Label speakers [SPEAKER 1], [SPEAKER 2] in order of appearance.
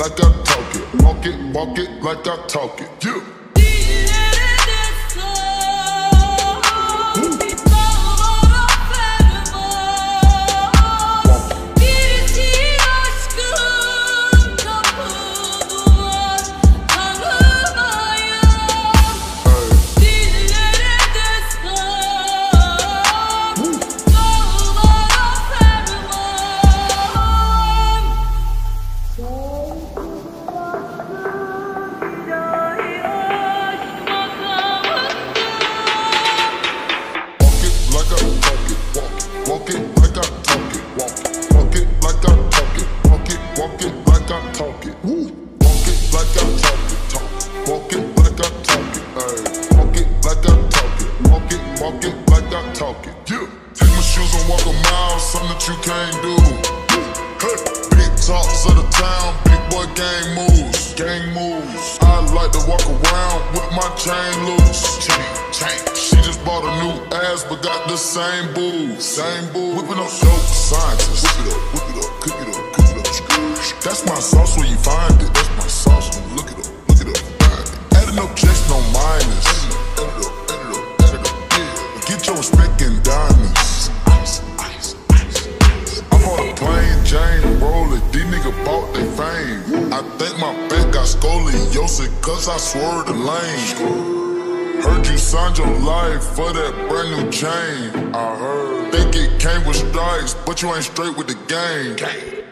[SPEAKER 1] like I talk it. Walk it like I talk it. Yeah. Walk it like I talk it. Walk it like I talk it. Walk it like I talk it. Woo. Walk it like I talk it. Walk it like I talk it. Ay. Walk it like I talk it. Walk it like I talk it. Yeah. Take my shoes and walk a mile, something that you can't do. Hey. Big talks of the town, big boy gang moves. Gang moves. I like to walk around with my chain loose. Chain. She just bought a new ass, but got the same boobs. Whipping up dope scientists. Whip it up, cook it up, cook it up. That's my sauce where you find it. That's my sauce when you look it up, find it. Adding up checks, no minus. Add it up, yeah. Get your respect in diamonds. Ice. I bought a plain Jane roller. These niggas bought their fame. I think my back got scoliosis, cause I swerved the lane. Heard you signed your life for that brand new chain. I heard. Think it came with stripes, but you ain't straight with the game.